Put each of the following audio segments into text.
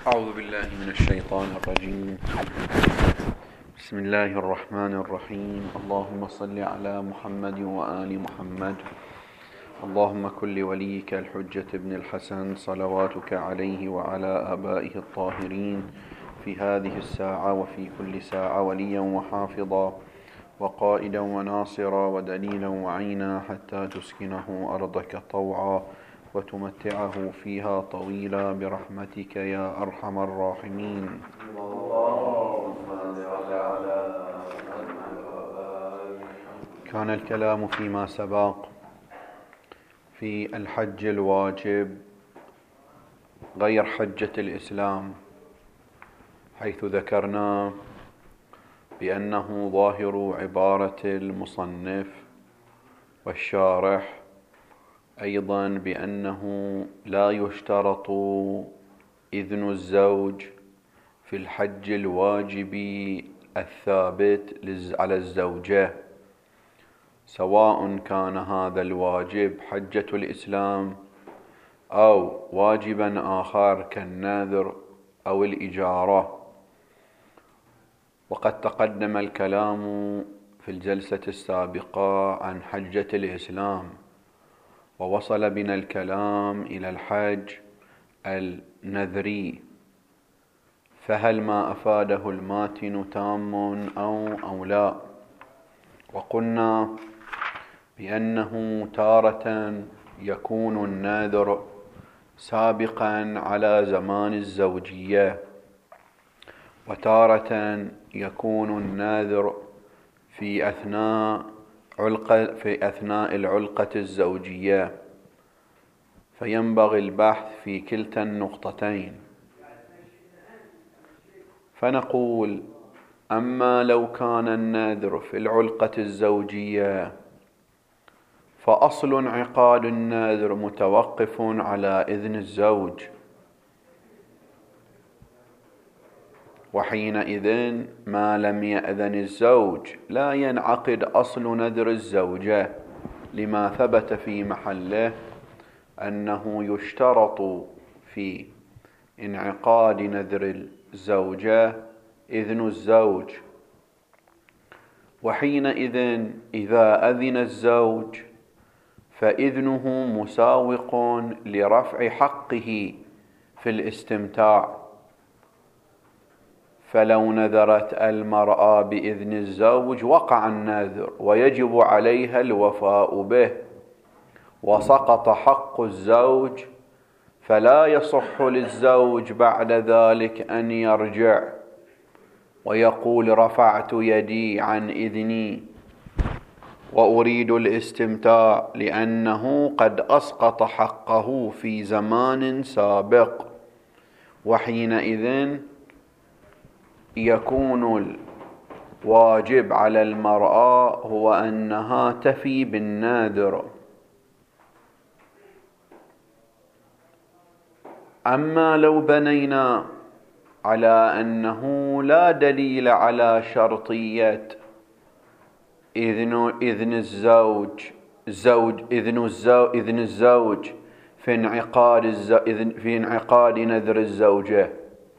أعوذ بالله من الشيطان الرجيم. بسم الله الرحمن الرحيم. اللهم صل على محمد وآل محمد. اللهم كن لوليك الحجة ابن الحسن صلواتك عليه وعلى آبائه الطاهرين في هذه الساعة وفي كل ساعة وليا وحافظا وقائدا وناصرا ودليلا وعينا حتى تسكنه أرضك طوعا وتمتعه فيها طويلا برحمتك يا أرحم الراحمين. كان الكلام فيما سبق في الحج الواجب غير حجة الإسلام، حيث ذكرنا بأنه ظاهر عبارة المصنف والشارح أيضا بأنه لا يشترط إذن الزوج في الحج الواجب الثابت على الزوجة، سواء كان هذا الواجب حجة الإسلام أو واجبا آخر كالنذر أو الإجارة. وقد تقدم الكلام في الجلسة السابقة عن حجة الإسلام، ووصل بنا الكلام إلى الحج النذري، فهل ما أفاده الماتن تام أو لا؟ وقلنا بأنه تارة يكون النذر سابقا على زمان الزوجية، وتارة يكون النذر في أثناء العلقة الزوجية، فينبغي البحث في كلتا النقطتين. فنقول: أما لو كان النذر في العلقة الزوجية فأصل انعقاد النذر متوقف على إذن الزوج، وحينئذ ما لم يأذن الزوج لا ينعقد أصل نذر الزوجة، لما ثبت في محله أنه يشترط في انعقاد نذر الزوجة إذن الزوج. وحينئذ إذا أذن الزوج فإذنه مساوق لرفع حقه في الاستمتاع، فلو نذرت المرأة بإذن الزوج وقع النذر ويجب عليها الوفاء به، وسقط حق الزوج، فلا يصح للزوج بعد ذلك أن يرجع ويقول: رفعت يدي عن إذني وأريد الاستمتاع، لأنه قد أسقط حقه في زمان سابق. وحينئذ يكون الواجب على المرأة هو أنها تفي بالنذر. أما لو بنينا على أنه لا دليل على شرطية إذن الزوج في انعقاد نذر الزوجة،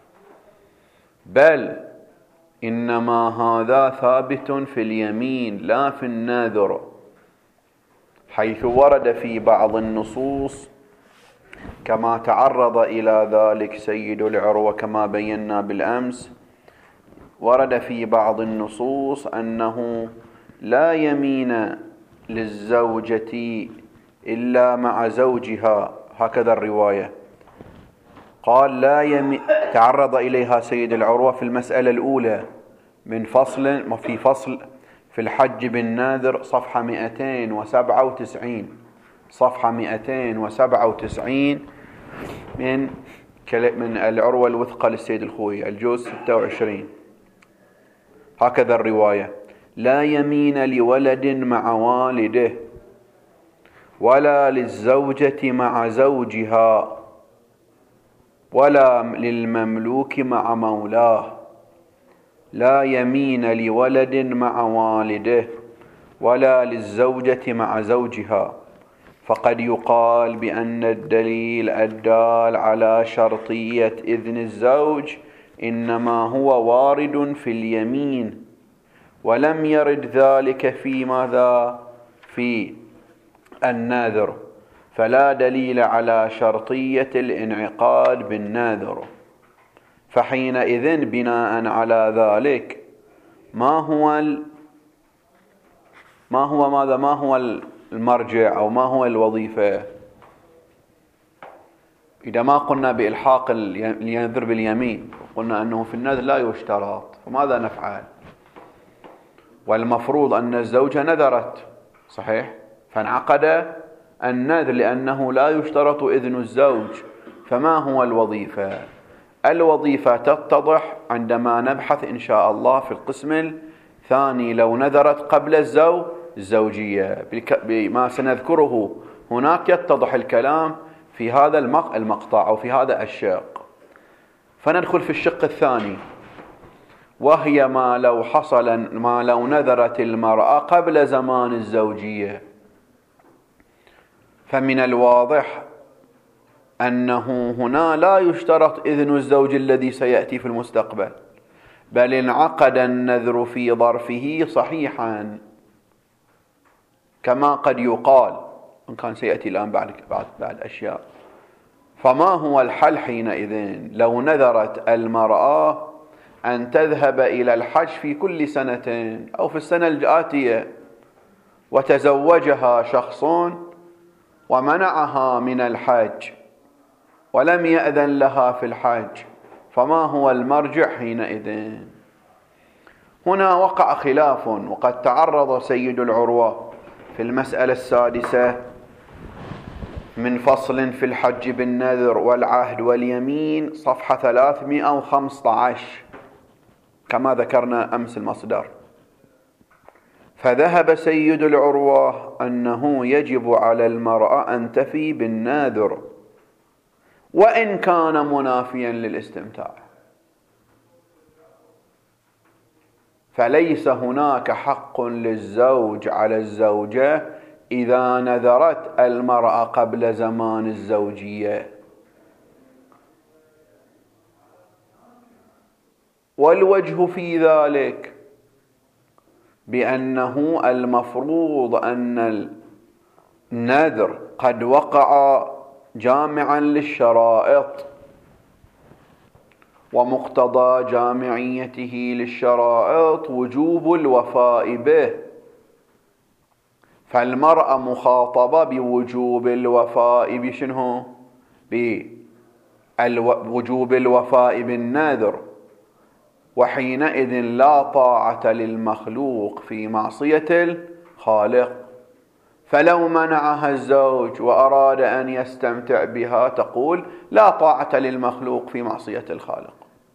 بل إنما هذا ثابت في اليمين لا في النذر، حيث ورد في بعض النصوص كما تعرض إلى ذلك سيد العروة كما بينا بالأمس، ورد في بعض النصوص أنه لا يمين للزوجة إلا مع زوجها، هكذا الرواية. قال لا يمين، تعرض إليها سيد العروة في المسألة الأولى من فصل في الحج بالنذر، صفحة 297، صفحة 297 من العروة الوثقى للسيد الخوي، الجزء 26، هكذا الرواية: لا يمين لولد مع والده، ولا للزوجة مع زوجها، ولا للمملوك مع مولاه. لا يمين لولد مع والده ولا للزوجة مع زوجها، فقد يقال بأن الدليل الدال على شرطية إذن الزوج إنما هو وارد في اليمين، ولم يرد ذلك في ماذا؟ في النذر، فلا دليل على شرطية الانعقاد بالنذر. فحينئذ بناء على ذلك ما هو المرجع أو ما هو الوظيفة؟ إذا ما قلنا بإلحاق النذر باليمين، قلنا أنه في النذر لا يشترط، فماذا نفعل؟ والمفروض أن الزوجة نذرت، صحيح؟ فانعقد النذر لأنه لا يشترط إذن الزوج. فما هو الوظيفة؟ الوظيفة تتضح عندما نبحث إن شاء الله في القسم الثاني لو نذرت قبل الزوجية بما سنذكره هناك يتضح الكلام في هذا المقطع أو في هذا الشق. فندخل في الشق الثاني، وهي ما لو نذرت المرأة قبل زمان الزوجية. فمن الواضح أنه هنا لا يشترط إذن الزوج الذي سيأتي في المستقبل، بل انعقد النذر في ظرفه صحيحا كما قد يقال، إن كان سيأتي الآن بعد أشياء. فما هو الحل حينئذ لو نذرت المرأة أن تذهب إلى الحج في كل سنة أو في السنة الآتية، وتزوجها شخص ومنعها من الحج ولم يأذن لها في الحج، فما هو المرجع حينئذ؟ هنا وقع خلاف، وقد تعرض سيد العروة في المسألة السادسة من فصل في الحج بالنذر والعهد واليمين، صفحة 315 كما ذكرنا أمس المصدر. فذهب سيد العروة أنه يجب على المرأة أن تفي بالنذر وإن كان منافيا للاستمتاع، فليس هناك حق للزوج على الزوجة إذا نذرت المرأة قبل زمان الزوجية. والوجه في ذلك بأنه المفروض أن النذر قد وقع جامعا للشرائط، ومقتضى جامعيته للشرائط وجوب الوفاء به، فالمرأة مخاطبة بوجوب الوفاء بشنو؟ بوجوب الوفاء بالنذر، وحينئذ لا طاعة للمخلوق في معصية الخالق. فلو منعها الزوج وأراد أن يستمتع بها تقول لا طاعة للمخلوق في معصية الخالق.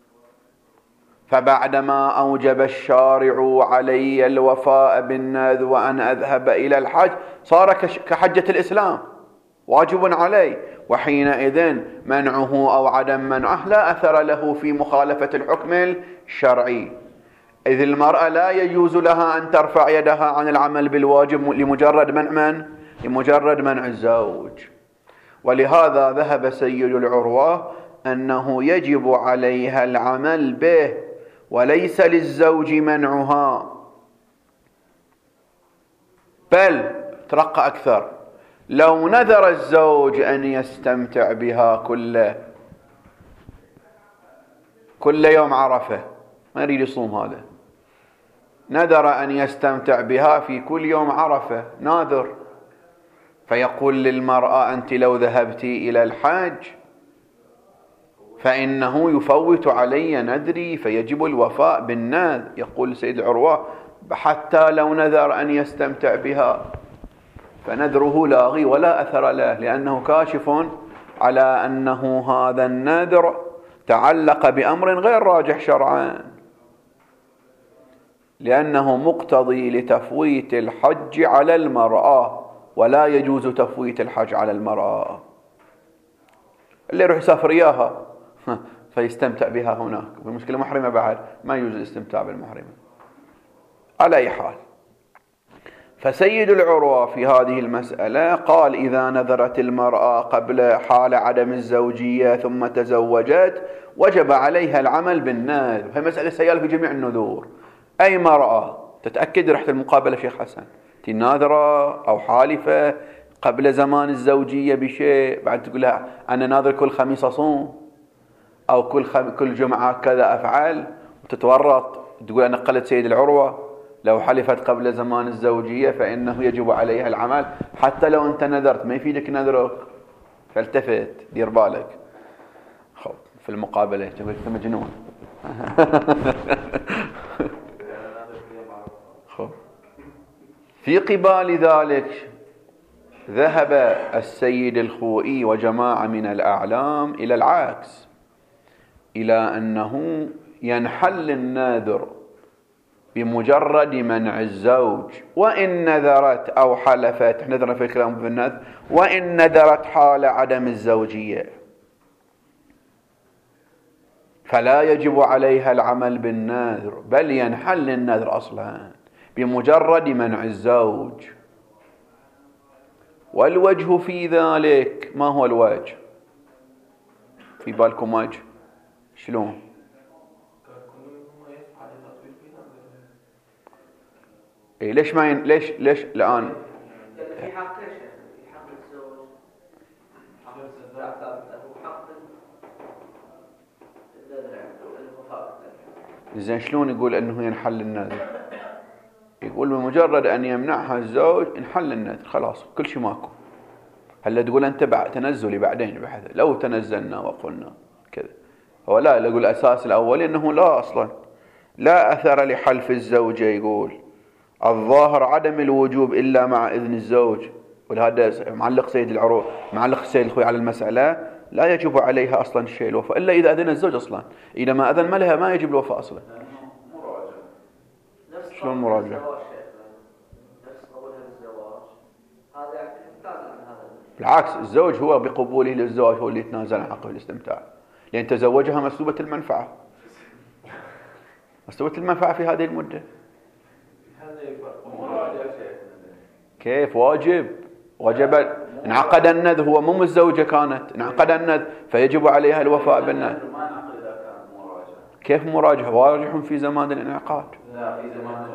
فبعدما أوجب الشارع علي الوفاء بالنذر وأن أذهب إلى الحج صار كحجة الإسلام واجب علي، وحينئذ منعه أو عدم منعه لا أثر له في مخالفة الحكم الشرعي، إذ المرأة لا يجوز لها أن ترفع يدها عن العمل بالواجب لمجرد منع الزوج. ولهذا ذهب سيد العروة أنه يجب عليها العمل به وليس للزوج منعها، بل ترقى أكثر، لو نذر الزوج أن يستمتع بها كل يوم عرفة، ما يريد يصوم، هذا نذر أن يستمتع بها في كل يوم عرفة ناذر، فيقول للمرأة أنت لو ذهبت إلى الحج فإنه يفوت علي نذري فيجب الوفاء بالنذر. يقول سيد عروة حتى لو نذر أن يستمتع بها فنذره لاغي ولا أثر له، لأنه كاشف على أنه هذا النذر تعلق بأمر غير راجح شرعا، لأنه مقتضي لتفويت الحج على المرأة، ولا يجوز تفويت الحج على المرأة. اللي يروح يسافر إياها فيستمتع بها هناك، والمشكلة محرمة بعد، ما يجوز الاستمتاع بالمحرمة على أي حال. فسيد العروة في هذه المسألة قال إذا نذرت المرأة قبل حال عدم الزوجية ثم تزوجت وجب عليها العمل بالنذر. هي مسألة سيالة في جميع النذور. أي مرأة تتأكد رحت المقابلة شيخ حسن ناذرة أو حالفة قبل زمان الزوجية بشيء، بعد تقول لها أنا ناذر كل خميس أصوم أو كل جمعة كذا أفعل، وتتورط تقول أنا قلت سيد العروة لو حلفت قبل زمان الزوجية فإنه يجب عليها العمل حتى لو أنت نذرت، ما يفيدك نذرك، فالتفت دير بالك. خب في المقابلة تقول أنت مجنون. خب في قبال ذلك ذهب السيد الخوئي وجماعة من الأعلام إلى العكس، إلى أنه ينحل النذر بمجرد منع الزوج، وإن نذرت أو حلفت، نذرنا في الكلام بالنذر، وإن نذرت حال عدم الزوجية فلا يجب عليها العمل بالنذر، بل ينحل النذر أصلا بمجرد منع الزوج. والوجه في ذلك ما هو الوجه؟ في بالكم وجه؟ شلون؟ إيه ليش ما ليش الآن؟ في حق في حق الزوج، حق زين شلون يقول أنه ينحل النذر؟ يقول بمجرد أن يمنعها الزوج انحل النذر خلاص كل شيء ماكو. هلا تقول أنت تنزلي بعدين بحث لو تنزلنا وقلنا كذا، هو لا يقول الأساس الأولي أنه لا أصلا لا أثر لحلف الزوجة، يقول الظاهر عدم الوجوب إلا مع إذن الزوج، ولهذا معلق سيد العروة معلق سيد الخوي على المسألة لا يجب عليها أصلا شيء الوفاء إلا إذا أذن الزوج أصلا، إذا ما أذن ما لها ما يجب الوفاء أصلا. شلون مراجعة؟ بالعكس الزوج هو بقبوله للزواج هو اللي يتنازل عن حقه الاستمتاع، لأن تزوجها مسلوبة المنفعة، مسلوبة المنفعة في هذه المدة. كيف واجب؟ وجب انعقد النذر، هو مو الزوجة كانت انعقد النذر فيجب عليها الوفاء بالنذر. كيف مراجعة؟ واجح في زمان الانعقاد. لا في زمان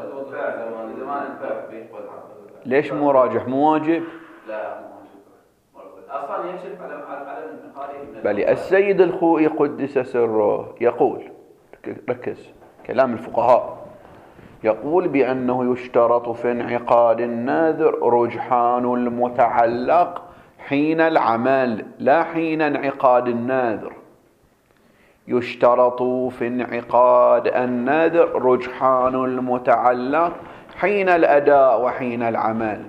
ليش مراجح مو واجب؟ لا أصلا يكشف على الانعقاد. بل السيد الخوئي قدس سره يقول، ركز كلام الفقهاء، يقول بأنه يشترط في انعقاد النذر رجحان المتعلق حين العمل لا حين انعقاد النذر. يشترط في انعقاد النذر رجحان المتعلق حين الأداء وحين العمل.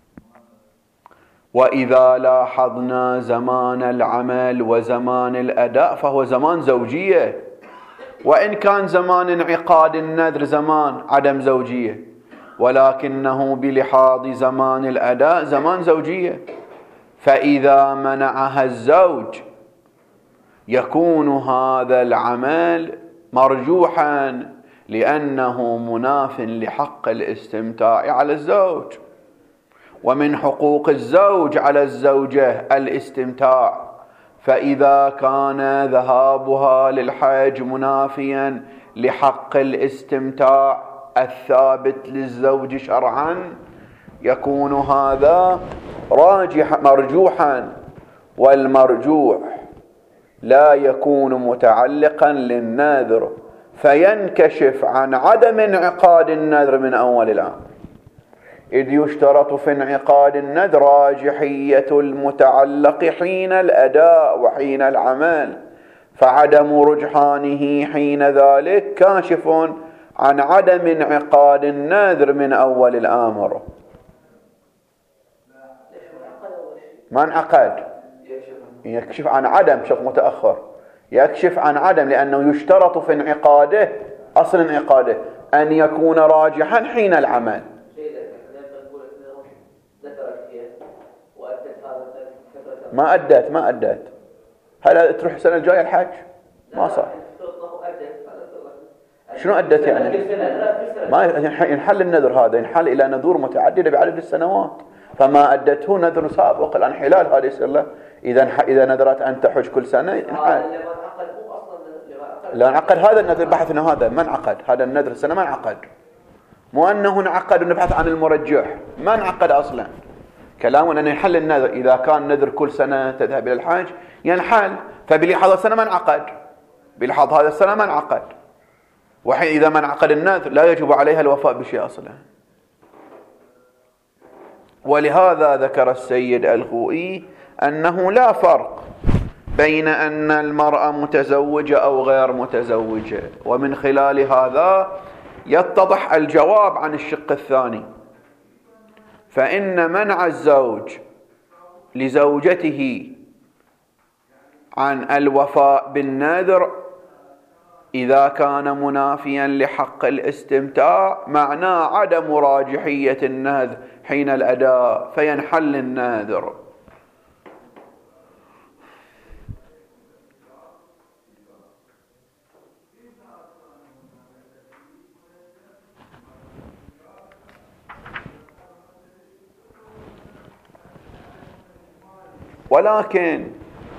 وإذا لاحظنا زمان العمل وزمان الأداء فهو زمان زوجية، وإن كان زمان انعقاد النذر زمان عدم زوجية، ولكنه بلحاظ زمان الأداء زمان زوجية. فإذا منعها الزوج يكون هذا العمل مرجوحا لأنه مناف لحق الاستمتاع على الزوج، ومن حقوق الزوج على الزوجة الاستمتاع، فإذا كان ذهابها للحج منافيا لحق الاستمتاع الثابت للزوج شرعا يكون هذا مرجوحا، والمرجوح لا يكون متعلقا للنذر فينكشف عن عدم انعقاد النذر من أول الأمر، إذ يشترط في انعقاد النذر راجحية المتعلق حين الأداء وحين العمل، فعدم رجحانه حين ذلك كاشف عن عدم انعقاد النذر من أول الأمر. ما انعقد يكشف عن عدم شرط متأخر، يكشف عن عدم لأنه يشترط في انعقاده أصل انعقاده أن يكون راجحا حين العمل. ما أدت هل تروح السنة الجاية الحج؟ ما صار. شنو أدت يعني؟ ما ينحل النذر هذا، ينحل إلى نذور متعددة بعدد السنوات، فما أدته نذر سابق الانحلال هذا يصير له. إذا نذرت أن تحج كل سنة ينحل. لا انعقد هذا النذر، بحثنا هذا ما انعقد، هذا النذر السنة ما انعقد، مو أنه انعقد ونبحث عن المرجح، ما انعقد أصلا. كلامنا أن ينحل النذر، إذا كان نذر كل سنة تذهب إلى الحج ينحل، فبلحاظ السنة ما انعقد، بلحاظ هذا السنة ما انعقد، وحين إذا ما انعقد النذر لا يجب عليها الوفاء بشيء أصلا. ولهذا ذكر السيد الخوئي أنه لا فرق بين أن المرأة متزوجة أو غير متزوجة، ومن خلال هذا يتضح الجواب عن الشق الثاني. فإن منع الزوج لزوجته عن الوفاء بالنذر إذا كان منافيا لحق الاستمتاع معناه عدم راجحية النذر حين الأداء، فينحل النذر. ولكن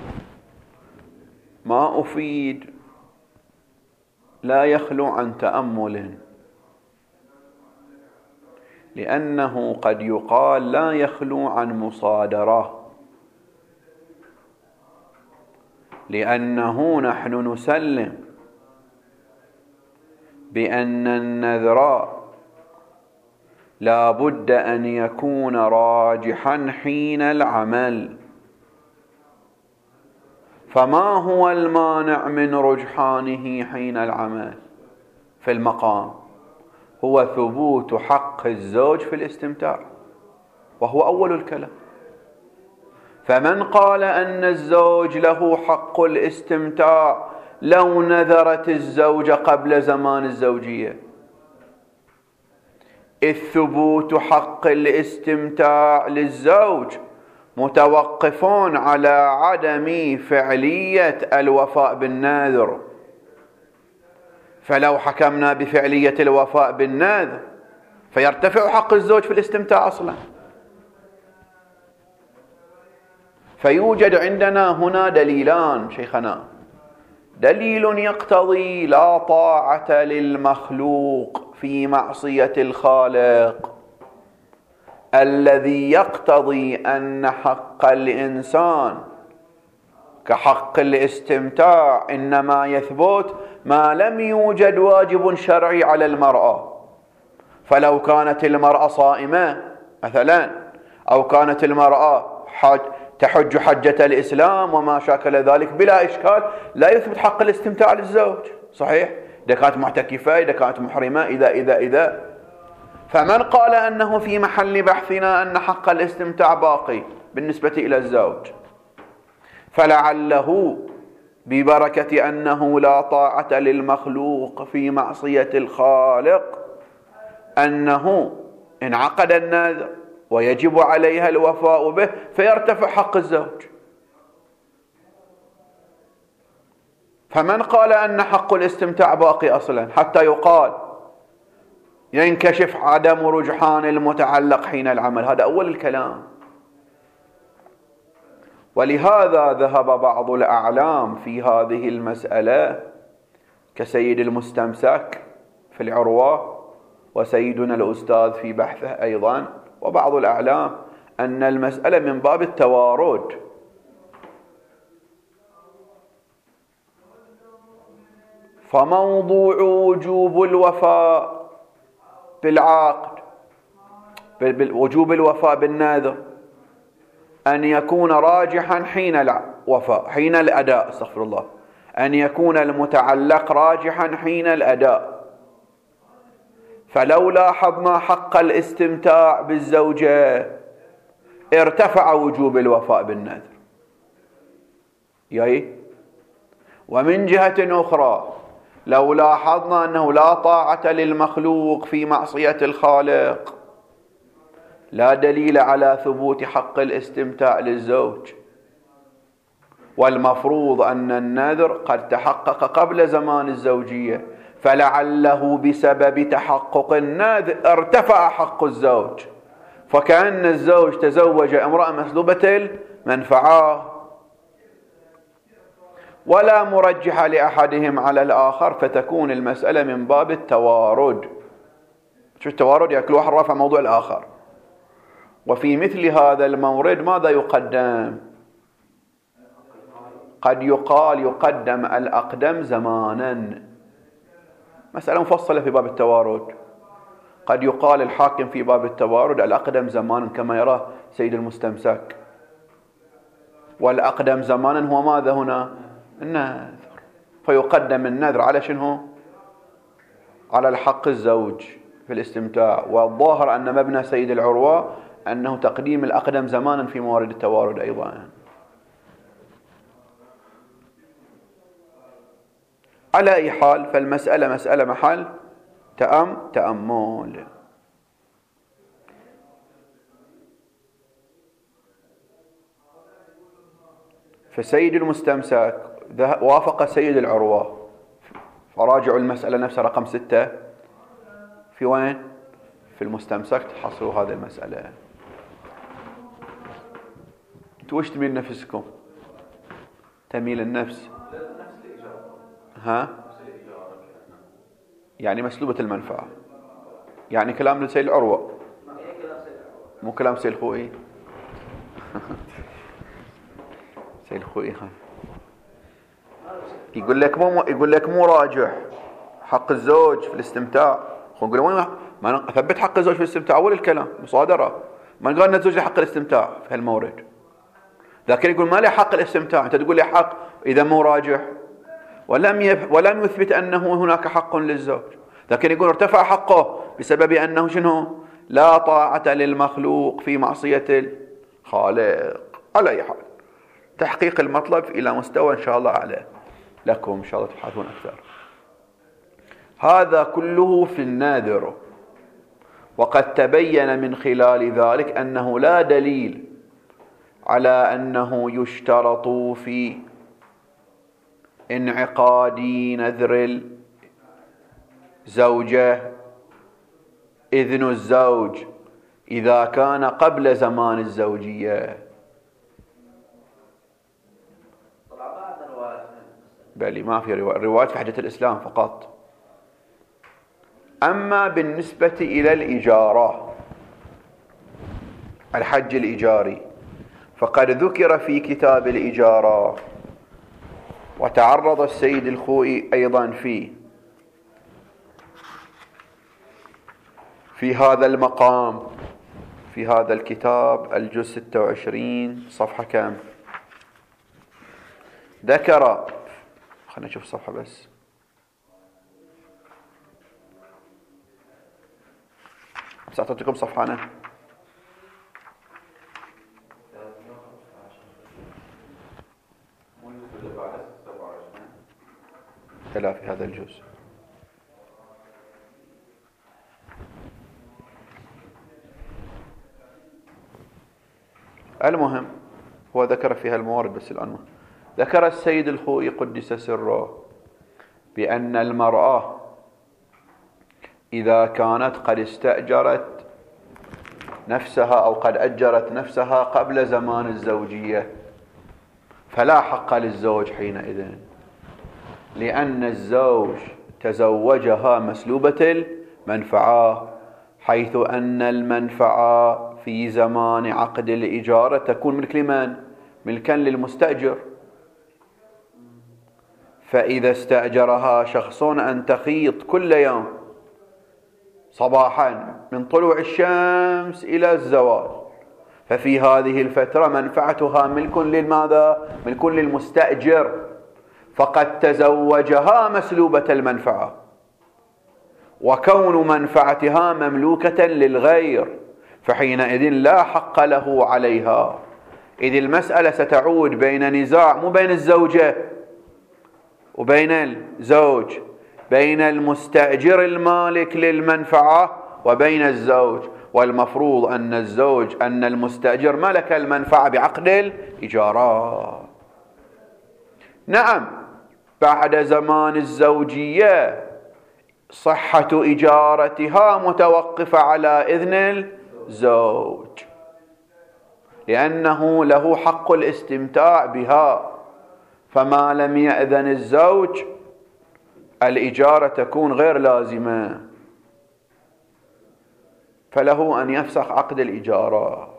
ما أفيد لا يخلو عن تأمل، لأنه قد يقال لا يخلو عن مصادرة، لأنه نحن نسلم بأن النذر لا بد أن يكون راجحا حين العمل. فما هو المانع من رجحانه حين العمل في المقام؟ هو ثبوت حق الزوج في الاستمتاع، وهو أول الكلام. فمن قال أن الزوج له حق الاستمتاع لو نذرت الزوجة قبل زمان الزوجية، إذ ثبوت حق الاستمتاع للزوج متوقفون على عدم فعلية الوفاء بالنذر. فلو حكمنا بفعلية الوفاء بالنذر فيرتفع حق الزوج في الاستمتاع أصلا. فيوجد عندنا هنا دليلان شيخنا: دليل يقتضي لا طاعة للمخلوق في معصية الخالق، الذي يقتضي أن حق الإنسان كحق الاستمتاع إنما يثبت ما لم يوجد واجب شرعي على المرأة. فلو كانت المرأة صائمة مثلا، أو كانت المرأة تحج حجة الإسلام وما شاكل ذلك بلا إشكال، لا يثبت حق الاستمتاع للزوج، صحيح؟ إذا كانت معتكفة، إذا كانت محرمة، إذا فمن قال أنه في محل بحثنا أن حق الاستمتاع باقي بالنسبة إلى الزوج، فلعله ببركة أنه لا طاعة للمخلوق في معصية الخالق أنه انعقد النذر ويجب عليها الوفاء به فيرتفع حق الزوج. فمن قال أن حق الاستمتاع باقي أصلا حتى يقال ينكشف عدم رجحان المتعلق حين العمل، هذا أول الكلام. ولهذا ذهب بعض الأعلام في هذه المسألة كسيد المستمسك في العروة، وسيدنا الأستاذ في بحثه أيضا، وبعض الأعلام أن المسألة من باب التوارد، فموضوع وجوب الوفاء بالعقد، وجوب الوفاء بالنذر، أن يكون راجحا حين الوفاء، حين الأداء، استغفر الله، أن يكون المتعلق راجحا حين الأداء. فلو لاحظنا حق الاستمتاع بالزوجة ارتفع وجوب الوفاء بالنذر. ومن جهة أخرى لو لاحظنا أنه لا طاعة للمخلوق في معصية الخالق، لا دليل على ثبوت حق الاستمتاع للزوج، والمفروض أن النذر قد تحقق قبل زمان الزوجية، فلعله بسبب تحقق النذر ارتفع حق الزوج، فكأن الزوج تزوج امرأة مسلوبة المنفعة، ولا مرجح لأحدهم على الآخر، فتكون المسألة من باب التوارد. شو التوارد؟ يعني كل واحد رافع موضوع الآخر. وفي مثل هذا المورد ماذا يقدم؟ قد يقال يقدم الأقدم زمانا، مسألة مفصلة في باب التوارد. قد يقال الحاكم في باب التوارد الأقدم زمانا كما يراه سيد المستمسك، والأقدم زمانا هو ماذا هنا؟ النذر، فيقدم النذر على شنو؟ على الحق الزوج في الاستمتاع. والظاهر أن مبنى سيد العروة أنه تقديم الأقدم زمانا في موارد التوارد أيضا. على أي حال فالمسألة مسألة محل تأمل. فسيد المستمسك وافق سيد العروة، فراجعوا المسألة نفسها رقم 6 في وين؟ في المستمسك، تحصلوا هذه المسألة. انتوا وش تميل نفسكم؟ تميل النفس ها؟ يعني مسلوبة المنفعة، يعني كلام سيد العروة مو كلام سيد الخوئي. سيد الخوئي يقول لك مو راجح حق الزوج في الاستمتاع. نقول وين ما اثبت حق الزوج في الاستمتاع؟ اول الكلام مصادرة، ما قال ان الزوج له حق الاستمتاع في هالمورد، لكن يقول ما له حق الاستمتاع. انت تقول له حق اذا مو راجح، ولم يثبت انه هناك حق للزوج، لكن يقول ارتفع حقه بسبب انه شنو؟ لا طاعة للمخلوق في معصية الخالق. على اي حال تحقيق المطلب الى مستوى ان شاء الله اعلى لكم، ان شاء الله تبحثون اكثر. هذا كله في النادر، وقد تبين من خلال ذلك انه لا دليل على انه يشترط في انعقاد نذر الزوجة إذن الزوج إذا كان قبل زمان الزوجية. بل ما في روايات في حديث الإسلام فقط. أما بالنسبة إلى الإجارة، الحج الإجاري، فقد ذكر في كتاب الإجارة، وتعرض السيد الخوئي أيضا في هذا المقام في هذا الكتاب الجزء 26 صفحة كام؟ ذكر، خلينا نشوف الصفحة بس، سأعطيكم صفحة أنا. لا، في هذا الجزء. المهم هو ذكر فيها الموارد، بس الآن ذكر السيد الخوئي قدس سره بأن المرأة إذا كانت قد استأجرت نفسها أو قد أجرت نفسها قبل زمان الزوجية فلا حق للزوج حينئذ، لأن الزوج تزوجها مسلوبة المنفعة، حيث أن المنفعة في زمان عقد الإجارة تكون ملك لمن؟ ملكا للمستأجر. فإذا استأجرها شخص أن تخيط كل يوم صباحا من طلوع الشمس إلى الزوال، ففي هذه الفترة منفعتها ملك للماذا؟ ملك للمستأجر، فقد تزوجها مسلوبة المنفعة، وكون منفعتها مملوكة للغير فحينئذ لا حق له عليها، إذ المسألة ستعود بين نزاع مو بين الزوجة وبين الزوج، بين المستأجر المالك للمنفعة وبين الزوج، والمفروض أن المستأجر ملك المنفعة بعقد الإجارة. نعم بعد زمان الزوجية صحة إجارتها متوقفة على إذن الزوج، لأنه له حق الاستمتاع بها، فما لم يأذن الزوج الإجارة تكون غير لازمة، فله أن يفسخ عقد الإجارة.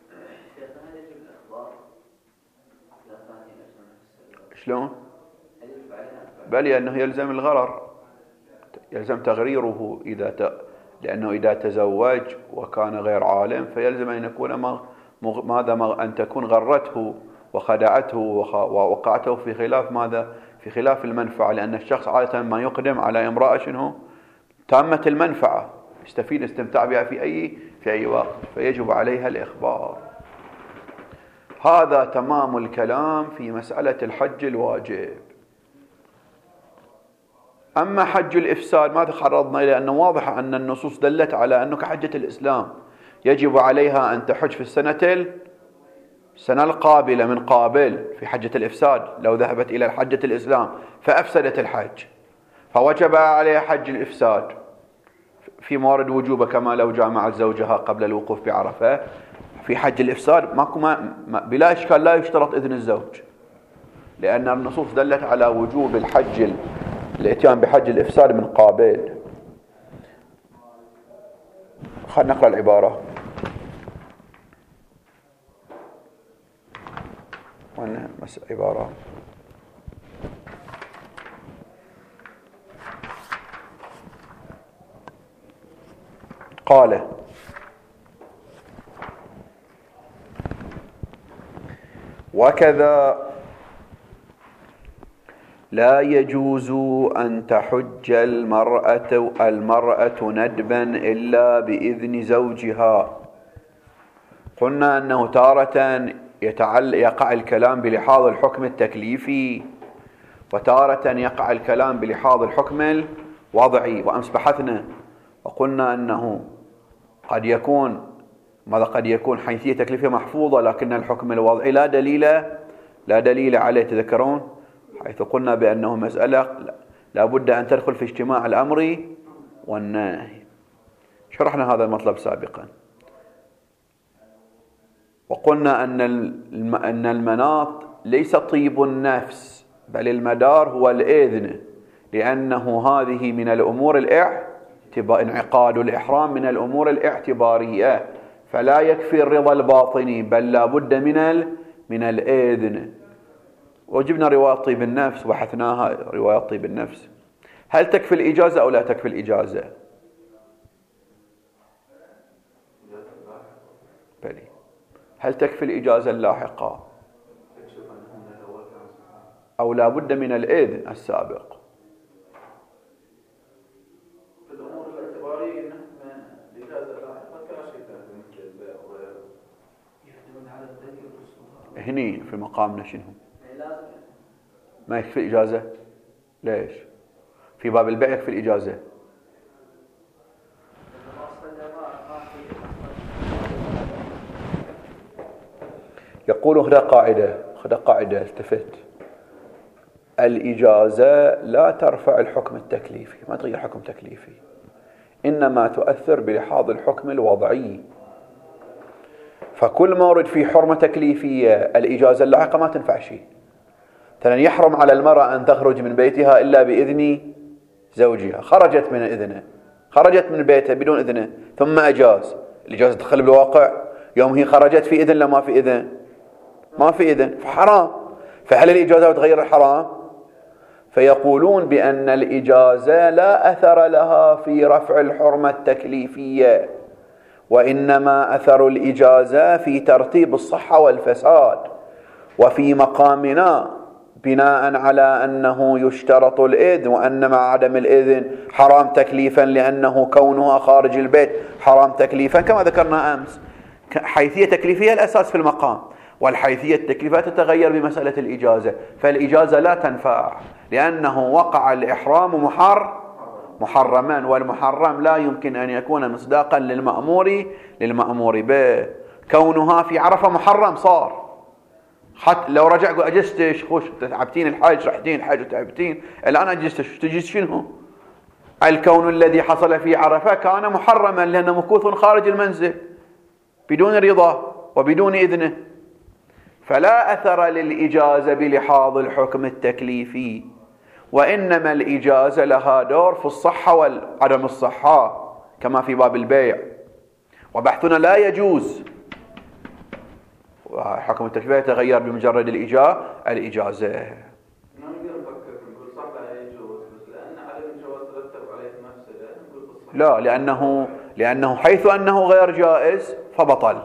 شلون؟ بل لأنه يلزم الغرر، يلزم تغريره لأنه إذا تزوج وكان غير عالم فيلزم أن يكون أن تكون غرته وخدعته ووقعته في خلاف ماذا؟ في خلاف المنفعة، لأن الشخص عادة ما يقدم على امرأة شنو؟ تامة المنفعة، يستفيد استمتاع بها في أي وقت، فيجب عليها الإخبار. هذا تمام الكلام في مسألة الحج الواجب. أما حج الإفساد ما تعرضنا إلى أنه واضح أن النصوص دلت على أنه كحجة الإسلام يجب عليها أن تحج في السنة القابلة من قابل في حجة الإفساد، لو ذهبت إلى حجة الإسلام فأفسدت الحج فوجب عليها حج الإفساد في موارد وجوبه، كما لو جامعت زوجها قبل الوقوف بعرفة. في حج الإفساد بلا إشكال لا يشترط إذن الزوج، لأن النصوص دلت على وجوب الاتيان بحج الإفساد من قابل. خلنا نقرأ العبارة. وين عبارة؟ قال: وكذا لا يجوز أن تحج المرأة ندبا إلا بإذن زوجها. قلنا أنه تارة يقع الكلام بلحاظ الحكم التكليفي، وتارة يقع الكلام بلحاظ الحكم الوضعي. وأمس بحثنا وقلنا أنه قد يكون حيثية تكليفية محفوظة، لكن الحكم الوضعي لا دليل عليه. تذكرون حيث قلنا بأنه مسألة لا بد أن تدخل في اجتماع الأمر والنهي. شرحنا هذا المطلب سابقا، وقلنا أن المناط ليس طيب النفس، بل المدار هو الإذن، لأنه هذه من الأمور انعقاد الإحرام من الأمور الاعتبارية، فلا يكفي الرضا الباطني، بل لا بد من الإذن. وجبنا رواية طيب النفس وبحثناها. رواية طيب النفس هل تكفي الإجازة أو لا تكفي الإجازة؟ بلي. هل تكفي الإجازة اللاحقة أو لا بد من الإذن السابق؟ في الأمور الاعتبارية الإجازة اللاحقة كاشفة مثل البيع وغيره، يعتمد على الدليل والصورة. هني في مقامنا شنو؟ ما يكفي الإجازة؟ ليش؟ في باب البيع يكفي الإجازة. يقول هذا قاعدة التفت: الإجازة لا ترفع الحكم التكليفي، ما تغير حكم تكليفي، إنما تؤثر بلحاظ الحكم الوضعي. فكل ما ورد في حرمة تكليفية الإجازة اللاحقة ما تنفع شيء. مثلا يحرم على المرأة أن تخرج من بيتها إلا بإذن زوجها، خرجت من إذنه، خرجت من بيتها بدون إذنه ثم أجاز، الإجازة تدخل بالواقع. يوم هي خرجت في إذن لا ما في إذن؟ ما في إذن، فحرام. فهل الإجازة تغير الحرام؟ فيقولون بأن الإجازة لا أثر لها في رفع الحرمة التكليفية، وإنما أثر الإجازة في ترتيب الصحة والفساد. وفي مقامنا بناء على أنه يشترط الإذن، وأن مع عدم الإذن حرام تكليفا، لأنه كونها خارج البيت حرام تكليفا كما ذكرنا أمس. حيثية تكليفية الأساس في المقام، والحيثية التكليفية تتغير بمسألة الإجازة. فالإجازة لا تنفع، لأنه وقع الإحرام محرما، والمحرم لا يمكن أن يكون مصداقا للمأمور به. كونها في عرفة محرم صار، حتى لو رجع قل أجزتش خوش تعبتين الحج، رحتين الحج وتعبتين، الآن أجزتش تجيز شنو؟ الكون الذي حصل في عرفة كان محرما لأنه مكوث خارج المنزل بدون رضا وبدون إذنه، فلا أثر للإجازة بلحاظ الحكم التكليفي، وإنما الإجازة لها دور في الصحة وعدم الصحة كما في باب البيع. وبحثنا لا يجوز، حكم التكليف يتغير بمجرد الإجازة. لا، لأنه حيث أنه غير جائز فبطل،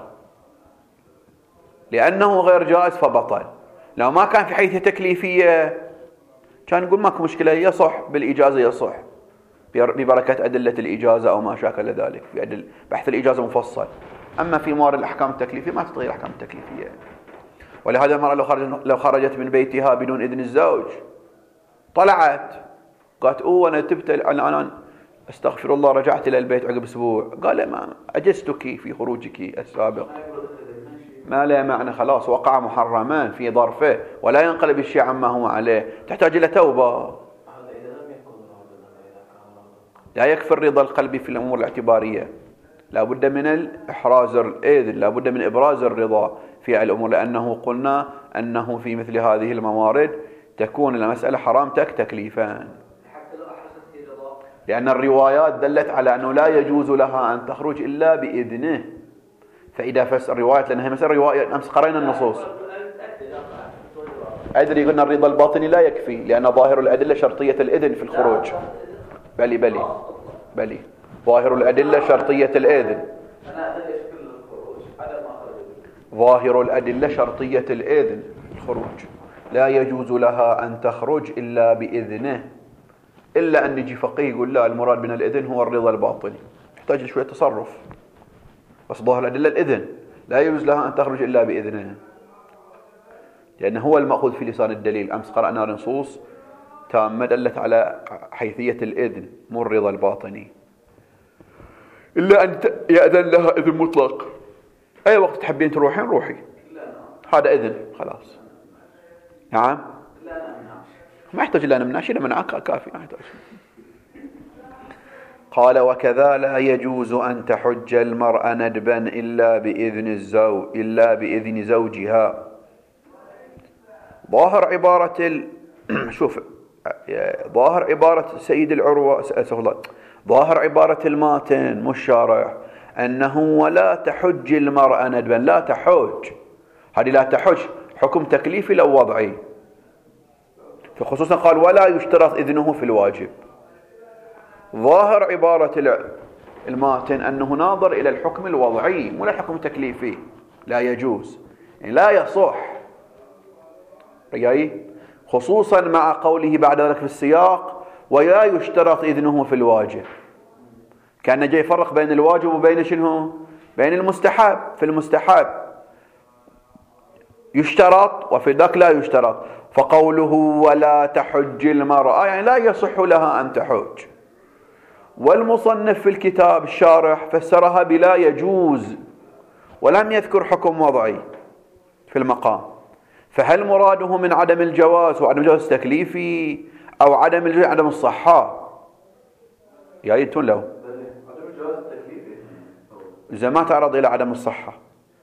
لأنه غير جائز فبطل. لو ما كان في حيث تكليفية كان نقول ماكو مشكلة، يصح بالإجازة، يصح ببركة أدلة الإجازة أو ما شاكل ذلك في بحث الإجازة مفصل. أما في موارد الأحكام التكليفية ما تتغير الأحكام التكليفية. ولهذا المرأة لو خرجت من بيتها بدون إذن الزوج، طلعت قالت أنا تبت الآن استغفر الله، رجعت إلى البيت عقب أسبوع، قال ما أجزتك في خروجك السابق، ما لا معنى، خلاص وقع محرما في ظرفه ولا ينقلب الشيء عما هو عليه، تحتاج إلى توبة. لا يكفي رضا القلب في الأمور الاعتبارية، لا بد من إحراز الإذن، لا بد من إبراز الرضا في الأمور، لأنه قلنا أنه في مثل هذه الموارد تكون المسألة حرام تكليفا، لأن الروايات دلت على أنه لا يجوز لها أن تخرج إلا بإذنه. فإذا فسر الروايات، لأنها مثلا رواية أمس قرأنا النصوص، أدري قلنا الرضا الباطني لا يكفي، لأن ظاهر الأدلة شرطية الإذن في الخروج. بلي ظاهر الأدلة شرطية الإذن، ظاهر الأدلة شرطية الإذن في الخروج، لا يجوز لها أن تخرج إلا بإذنه، إلا أن يجي فقيه يقول لا، المراد من الإذن هو الرضا الباطني، يحتاج شوية تصرف، بس ظاهر الأدلة الإذن، لا يجوز لها أن تخرج إلا بإذنه، لأنه هو المأخوذ في لسان الدليل. أمس قرأنا نصوص تامة دلت على حيثية الإذن مو الرضا الباطني، إلا أن يأذن لها إذن مطلق، أي وقت تحبين تروحين روحي، هذا إذن خلاص. نعم، ما يحتاج إلا نمنع شيء، منعك كافي، ما يحتاج. قال وكذا لا يجوز أن تحج المرأة ندبا إلا بإذن زوجها. ظاهر عبارة شوف، ظاهر عبارة سيد العروة، ظاهر عبارة الماتن مشارع أنه ولا تحج المرأة ندبا، لا تحج، هذه لا تحج حكم تكليفي لو وضعي، فخصوصا قال ولا يشترط إذنه في الواجب. ظاهر عبارة الماتن أنه ناظر إلى الحكم الوضعي مو الحكم التكليفي، لا يجوز، يعني لا يصح، خصوصا مع قوله بعد ذلك في السياق ولا يشترط إذنه في الواجب، كان جاي يفرق بين الواجب وبين شنو؟ بين المستحب. في المستحب يشترط وفي ذاك لا يشترط، فقوله ولا تحج المرأة يعني لا يصح لها أن تحج. والمصنف في الكتاب الشارح فسرها بلا يجوز ولم يذكر حكم وضعي في المقام، فهل مراده من عدم الجواز وعدم الجواز التكليفي أو عدم الجواز عدم الصحة؟ يايتون له عدم الجواز التكليفي إذا ما تعرض إلى عدم الصحة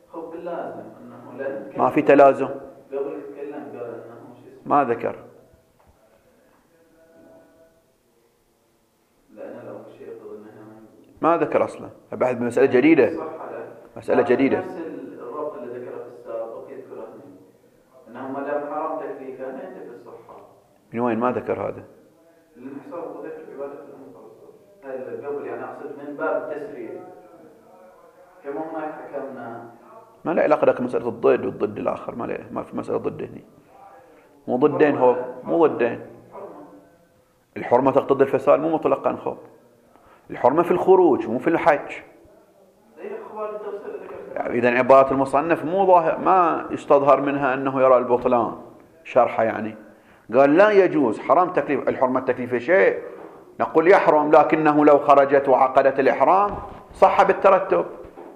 ما في تلازم، ما ذكر، ما ذكر أصلا، بعد مسألة جديدة، مسألة جديدة. نفس الربط اللي ذكره في السابق يذكر أنه ما دام حرام تكليفا ما ينتفي الصحة. من وين ما ذكر هذا؟ الانحصار وضعف عبادة الأمر هذا قبل، يعني أقصد من باب التسريع كما هناك حكمنا، ما له علاقة لك مسألة الضد والضد الآخر، ما في مسألة ضد هنا، مو ضدين، هو مو ضدين. الحرمة تقتضي الفساد مو مطلقا، خب الحرمة في الخروج مو في الحج. يعني إذن عبارة المصنف مو ظاهر، ما يستظهر منها أنه يرى البطلان شرحه، يعني قال لا يجوز حرام تكليف. الحرمة التكليفية شيء نقول يحرم، لكنه لو خرجت وعقدت الإحرام صح بالترتب.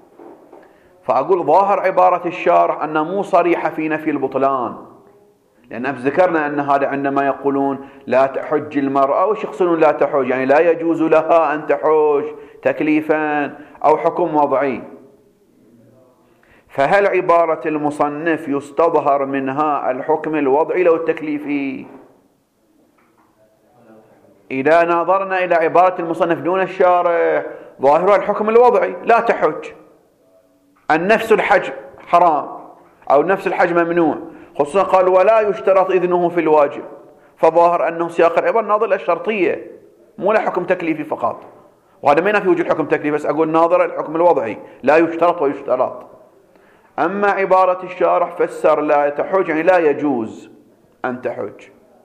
فأقول ظاهر عبارة الشارح أنها مو صريحة في نفي البطلان، لأن ذكرنا أن هذا عندما يقولون لا تحج المرأة، وش يقصدون لا تحج؟ يعني لا يجوز لها أن تحج تكليفا أو حكم وضعي. فهل عبارة المصنف يستظهر منها الحكم الوضعي لو التكليفي؟ إذا نظرنا إلى عبارة المصنف دون الشارح ظاهرها الحكم الوضعي، لا تحج. النفس الحج حرام أو نفس الحج ممنوع، خصوصا قال ولا يشترط إذنه في الواجب، فظاهر أنه سياق العبارة ناظر الشرطية مو لحكم تكليفي فقط، وهذا ما ينافي وجود حكم تكليفي، بس أقول ناظر الحكم الوضعي لا يشترط ويشترط. أما عبارة الشارح فسر لا تحج يعني لا يجوز أن تحج،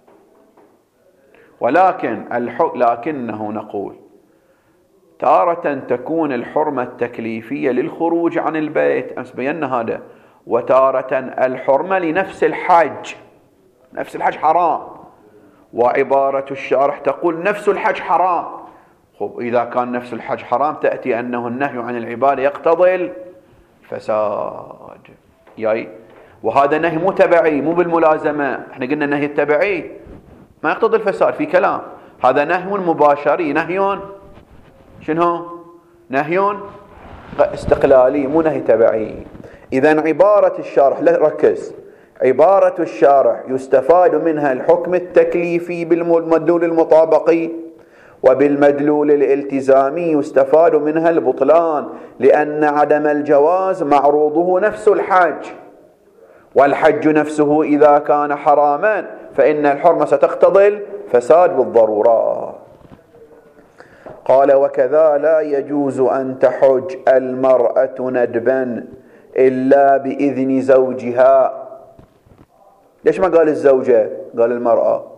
لكنه نقول تارة تكون الحرمة التكليفية للخروج عن البيت، أمس بينا هذا، وتارة الحرمة لنفس الحج، نفس الحج حرام، وعبارة الشارح تقول نفس الحج حرام. خب إذا كان نفس الحج حرام تأتي أنه النهي عن العبادة يقتضي الفساد، وهذا نهي مو تبعي مو بالملازمة، احنا قلنا النهي التبعي ما يقتضي الفساد في كلام، هذا نهي مباشري، نهي شنو؟ نهي استقلالي مو نهي تبعي. إذن عبارة الشارح، لا ركز، عبارة الشارح يستفاد منها الحكم التكليفي بالمدلول المطابقي، وبالمدلول الالتزامي يستفاد منها البطلان، لأن عدم الجواز معروضه نفس الحج، والحج نفسه إذا كان حراما فإن الحرمة ستقتضي الفساد بالضرورة. قال وكذا لا يجوز أن تحج المرأة ندبا إلا بإذن زوجها. ليش ما قال الزوجة قال المرأة؟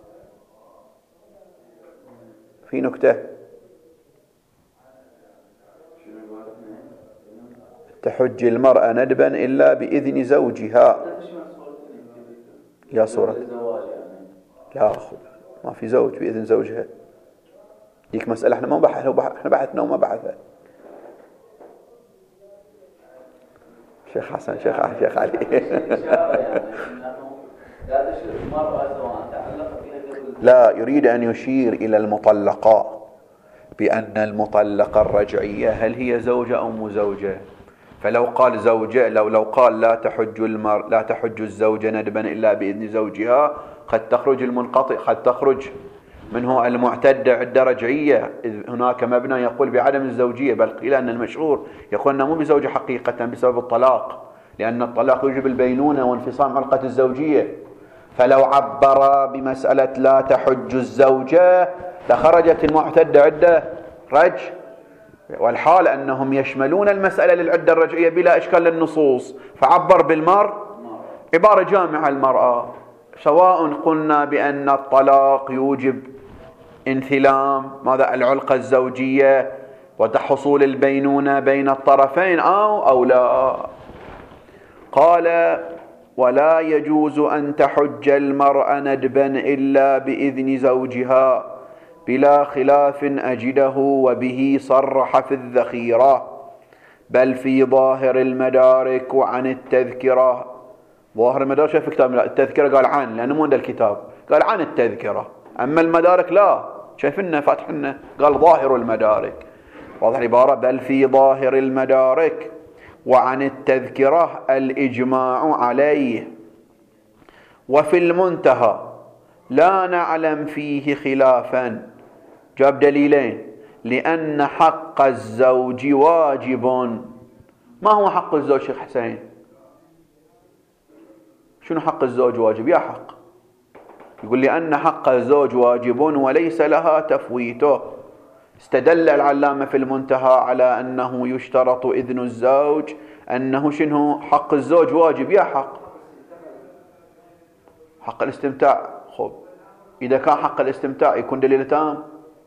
في نكتة، تحج المرأة ندبا إلا بإذن زوجها. يا صورة لا أخذ ما في زوج بإذن زوجها، ديك مسألة احنا ما احنا بحثنا وما بحثها. شيخ حسن شيخ علي لا يريد أن يشير إلى المطلقة بأن المطلقة الرجعية هل هي زوجة أو مو زوجة، فلو قال زوجة لو قال لا تحج الزوجة ندبا إلا بإذن زوجها قد تخرج المنقطع، قد تخرج منه المعتدة عدة رجعية، إذ هناك مبنى يقول بعدم الزوجية، بل قيل أن المشهور يقول أنه مو بزوجة حقيقة بسبب الطلاق، لأن الطلاق يوجب البينونة وانفصام علقة الزوجية. فلو عبر بمسألة لا تحج الزوجة لخرجت المعتدة عدة رج، والحال أنهم يشملون المسألة للعدة الرجعية بلا إشكال للنصوص، فعبر بالمرء عبارة جامعة المرأة، سواء قلنا بأن الطلاق يوجب انثلام ماذا العلقة الزوجية وحصول البينونة بين الطرفين أو لا. قال ولا يجوز أن تحج المرأة ندبا إلا بإذن زوجها بلا خلاف أجده، وبه صرح في الذخيرة بل في ظاهر المدارك وعن التذكرة. ظاهر المدارك شايف كتاب التذكرة قال عن، لأنه مو عند الكتاب قال عن التذكرة، أما المدارك لا شايفنا فاتحنا قال ظاهر المدارك، واضح العبارة بل في ظاهر المدارك وعن التذكرة الإجماع عليه. وفي المنتهى لا نعلم فيه خلافا، جاب دليلين، لأن حق الزوج واجب. ما هو حق الزوج شيخ حسين؟ شنو حق الزوج واجب؟ يا حق يقول لأن حق الزوج واجب وليس لها تفويته. استدل العلامة في المنتهى على أنه يشترط إذن الزوج، أنه شنو حق الزوج واجب، يا حق الاستمتاع. خب إذا كان حق الاستمتاع يكون دليل تام؟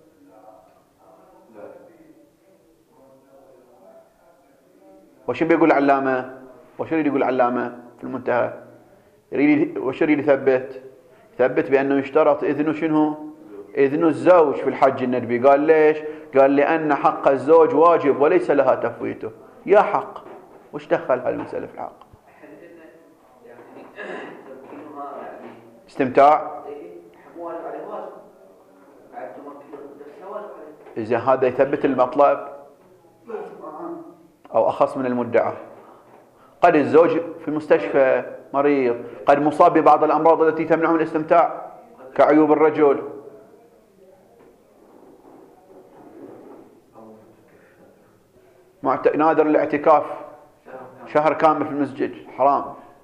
وش بيقول العلامة؟ وش يريد يقول العلامة في المنتهى؟ وش يريد يثبت؟ ثبت بأنه يشترط إذن شنو؟ إذن الزوج في الحج الندبي. قال ليش؟ قال لأن حق الزوج واجب وليس لها تفويته. يا حق وش دخل هالمسألة في الحق؟ يعني تمكينها يعني استمتاع. مو واجب عليه واجب بعد تمكن نفسه واجب عليه. إذا هذا يثبت المطلب أو أخص من المدعى. قد الزوج في مستشفى مريض، قد مصاب ببعض الأمراض التي تمنعه من الاستمتاع كعيوب الرجل. نادر الاعتكاف شهر كامل في المسجد حرام،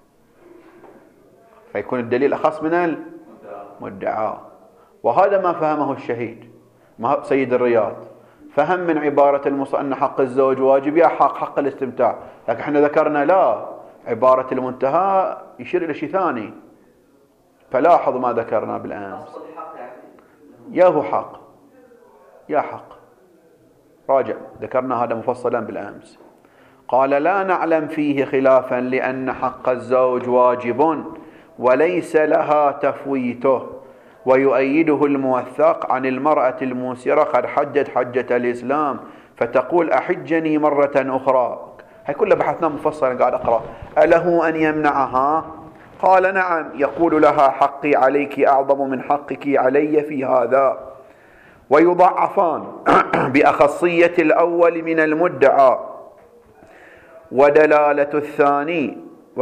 فيكون الدليل أخص من المدعى. وهذا ما فهمه الشهيد سيد الرياض، فهم من عبارة المصنف أن حق الزوج واجب يا حق الاستمتاع، لكن احنا ذكرنا لا، عبارة المنتهى يشير إلى شيء ثاني. فلاحظ ما ذكرنا بالأمس، يا هو حق يا حق. راجع ذكرنا هذا مفصلا بالأمس. قال لا نعلم فيه خلافا لأن حق الزوج واجب وليس لها تفويته، ويؤيده الموثق عن المرأة الموسرة قد حجت حجة الإسلام فتقول أحجني مرة أخرى. هاي كلها بحثنا مفصلا قاعد أقرأ. أله أن يمنعها؟ قال نعم، يقول لها حقي عليك أعظم من حقك علي في هذا. ويضعفان بأخصية الأول من المدعى ودلالة الثاني،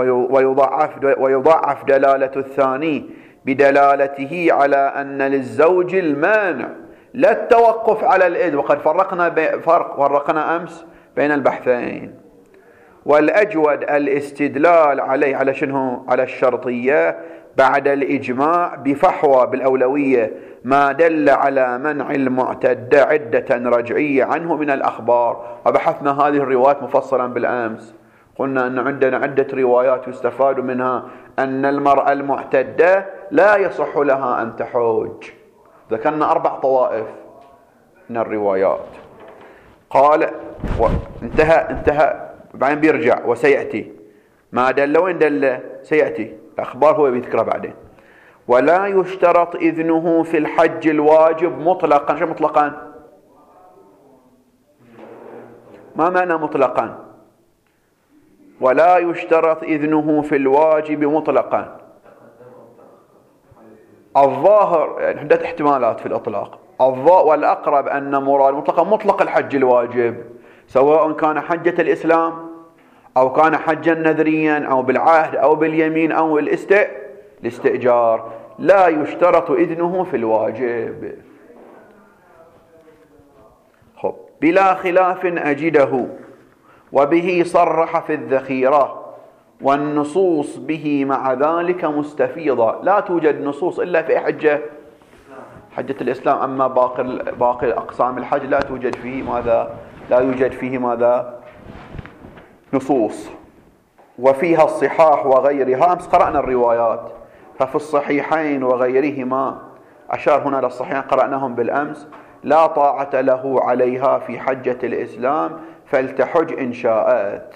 ويضعف دلالة الثاني بدلالته على أن للزوج المانع لا التوقف على الإذن، وقد فرقنا أمس بين البحثين. والأجود الاستدلال عليه على شنو؟ على الشرطية بعد الإجماع بفحوى بالأولوية ما دل على منع المعتدة عدة رجعية عنه من الأخبار. وبحثنا هذه الروايات مفصلا بالأمس، قلنا أن عندنا عدة روايات يستفاد منها أن المرأة المعتدة لا يصح لها أن تحج. ذكرنا 4 طوائف من الروايات. قال انتهى بعدين بيرجع وسيأتي ما دل. وين دل؟ سيأتي الأخبار هو بيذكرها بعدين. ولا يشترط إذنه في الحج الواجب مطلقا. شو مطلقا؟ ما معنى مطلقا؟ ولا يشترط إذنه في الواجب مطلقا. الظاهر يعني عدة احتمالات في الإطلاق، والأقرب أن مراد مطلقا مطلق الحج الواجب، سواء كان حجة الإسلام أو كان حجا نذريا أو بالعهد أو باليمين أو الاستئجار. لا يشترط إذنه في الواجب. خب بلا خلاف أجده، وبه صرح في الذخيرة، والنصوص به مع ذلك مستفيضة. لا توجد نصوص إلا في حجة الإسلام، أما باقي أقسام الحج لا توجد فيه ماذا؟ لا يوجد فيه ماذا؟ نصوص. وفيها الصحاح وغيرها. أمس قرأنا الروايات، ففي الصحيحين وغيرهما، أشار هنا للصحيحين قرأناهم بالأمس، لا طاعة له عليها في حجة الإسلام فلتحج إن شاءت.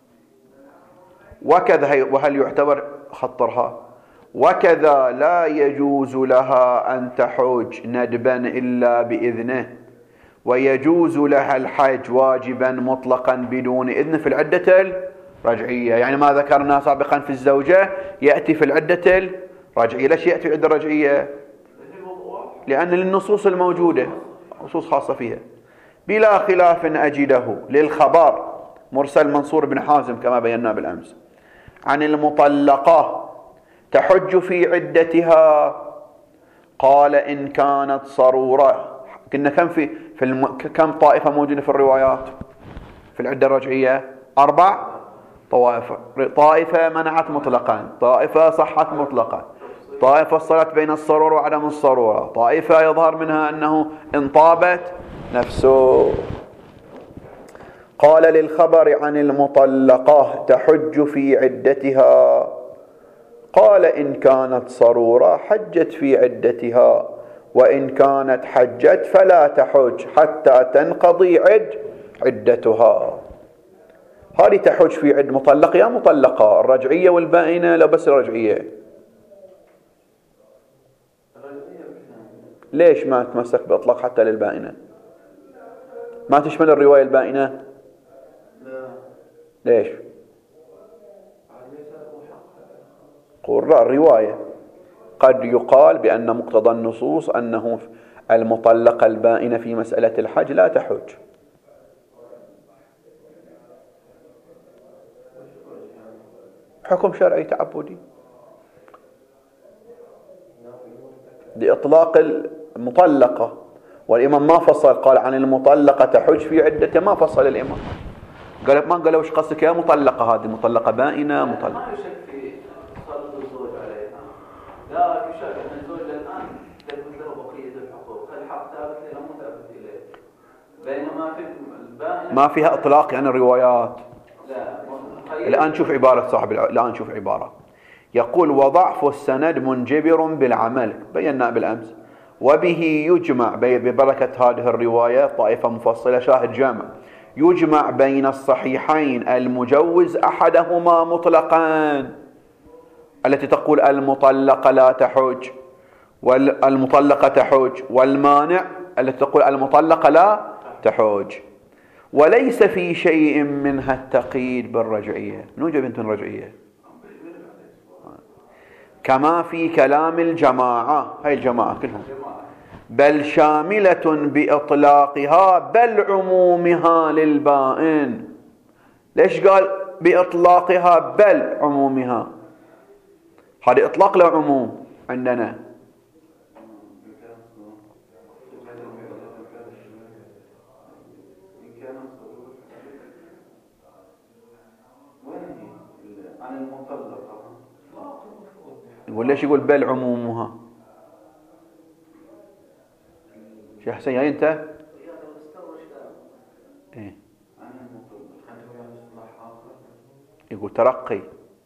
وكذا، وهل يعتبر خطرها؟ وكذا لا يجوز لها أن تحج ندبا إلا بإذنه، ويجوز لها الحج واجبا مطلقا بدون إذن في العدة الرجعية. يعني ما ذكرنا سابقا في الزوجة يأتي في العدة الرجعية. ليش يأتي في العدة الرجعية؟ لأن للنصوص الموجودة نصوص خاصة فيها. بلا خلاف أجده للخبر مرسل منصور بن حازم كما بينا بالأمس عن المطلقة تحج في عدتها. قال إن كانت صرورة. كنا كم طائفة موجودة في الروايات في العدة الرجعية؟ 4 طوائف. طائفة منعت مطلقا، طائفة صحت مطلقا، طائفة صلت بين الصرورة وعدم الصرورة، طائفة يظهر منها أنه انطابت نفسه. قال للخبر عن المطلقة تحج في عدتها. قال إن كانت صرورة حجت في عدتها، وإن كانت حجت فلا تحج حتى تنقضي عدتها. هذه تحج في عد مطلقة يا مطلقة، الرجعية والبائنة لا بس الرجعية. ليش ما تمسك بإطلاق حتى للبائنة؟ ما تشمل الرواية البائنة؟ ليش؟ قول الرواية قد يقال بأن مقتضى النصوص أنه المطلقة البائنة في مسألة الحج لا تحج. حكم شرعي تعبدي لإطلاق المطلقة، والإمام ما فصل، قال عن المطلقة تحج في عدة، ما فصل الإمام، قال ما قالوا وش قصدك يا مطلقة، هذه مطلقة بائنة مطلقة. ما يشك في فرض الزوج عليها، لا يشك أن الزوج الآن تثبت له بقية الحقوق، الحق ثابت له مو ثابت إليه، بينما في البائنة ما فيها إطلاق يعني الروايات. لا. الآن شوف عبارة صاحب الآن شوف عبارة يقول: وضعف السند منجبر بالعمل، بينا بالأمس، وبه يجمع ببركة هذه الرواية طائفة مفصلة شاهد جامع، يجمع بين الصحيحين المجوز أحدهما مطلقا التي تقول المطلقة لا تحج والمطلقة تحج، والمانع التي تقول المطلقة لا تحج، وليس في شيء منها التقييد بالرجعية. نوجد بنت رجعية كما في كلام الجماعة، هاي الجماعة كلهم، بل شاملة بإطلاقها بل عمومها للبائن. ليش قال بإطلاقها بل عمومها؟ هذا إطلاق لا عموم عندنا. يقول ليش يقول بل عمومها؟ شيخ حسين هاي انت؟ ايه يقول ترقي.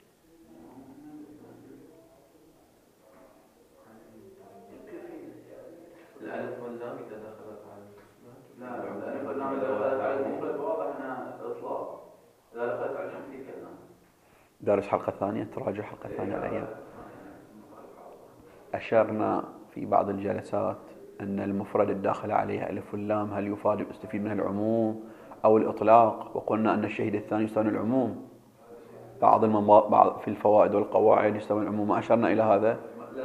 الألف واللام إذا دخلت على لا الألف واللام إذا دخلت على المفرد واضح أنها إطلاق، إذا دخلت على الجمع في كلام. دارس حلقة ثانية، تراجع حلقة ثانية الأيام. أشرنا في بعض الجلسات أن المفرد الداخل عليه ألف واللام هل يستفيد منه العموم أو الإطلاق، وقلنا أن الشهيد الثاني يستوي العموم، بعض في الفوائد والقواعد يستوي العموم. ما أشرنا إلى هذا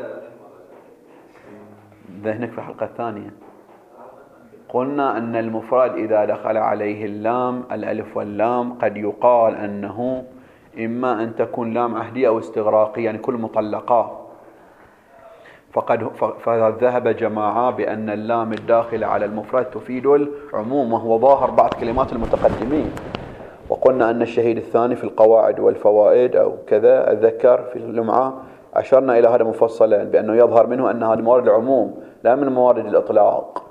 ذهنك في الحلقة الثانية. قلنا أن المفرد إذا دخل عليه اللام الألف واللام قد يقال أنه إما أن تكون لام عهدية أو استغراقية، يعني كل مطلقات، فذهب جماعة بأن اللام الداخل على المفرد تفيد العموم، وهو ظاهر بعض كلمات المتقدمين. وقلنا أن الشهيد الثاني في القواعد والفوائد أو كذا أذكر في اللمعة أشرنا إلى هذا مفصلا بأنه يظهر منه أن هذه موارد العموم لا من موارد الإطلاق.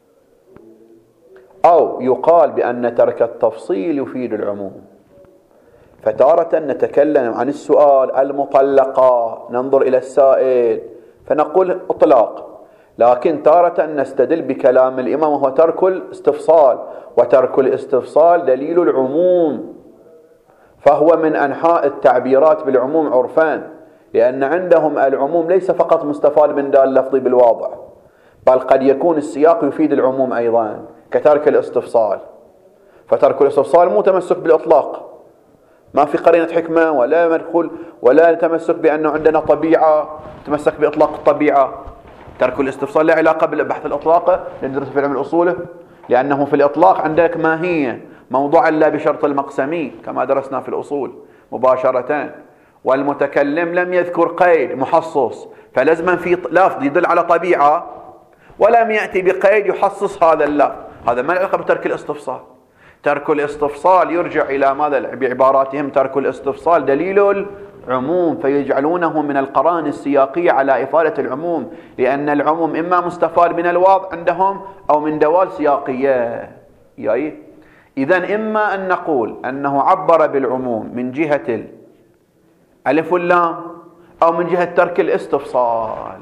أو يقال بأن ترك التفصيل يفيد العموم. فتارة نتكلم عن السؤال المطلقة ننظر إلى السائل فنقول إطلاق، لكن تارة نستدل بكلام الإمام وهو ترك الاستفصال، وترك الاستفصال دليل العموم، فهو من أنحاء التعبيرات بالعموم عرفان، لأن عندهم العموم ليس فقط مستفاد من دال لفظي بالواضع، بل قد يكون السياق يفيد العموم أيضا كترك الاستفصال. فترك الاستفصال مو تمسك بالإطلاق، ما في قرينة حكمة ولا مدخول ولا تمسك بأنه عندنا طبيعة تمسك بإطلاق الطبيعة. ترك الاستفصال لا علاقة بالبحث الإطلاق ندرس في علم الأصول، لأنه في الإطلاق عندك ماهية موضوع لا بشرط المقسمي كما درسنا في الأصول مباشرة، والمتكلم لم يذكر قيد محصص، فلازم في لفظ يدل على طبيعة ولم يأتي بقيد يحصص هذا اللفظ. هذا ما له علاقة بترك الاستفصال. ترك الاستفصال يرجع إلى ماذا؟ بعباراتهم ترك الاستفصال دليل العموم، فيجعلونه من القرائن السياقية على إفادة العموم، لأن العموم إما مستفاد من الواضع عندهم أو من دوال سياقية. إذن إما أن نقول أنه عبر بالعموم من جهة الألف واللام أو من جهة ترك الاستفصال،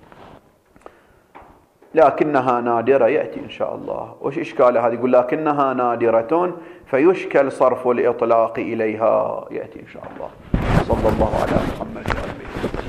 لكنها نادرة يأتي إن شاء الله. وش إشكال هذا؟ يقول لكنها نادرة فيشكل صرف الإطلاق إليها، يأتي إن شاء الله. صلى الله على محمد وآله.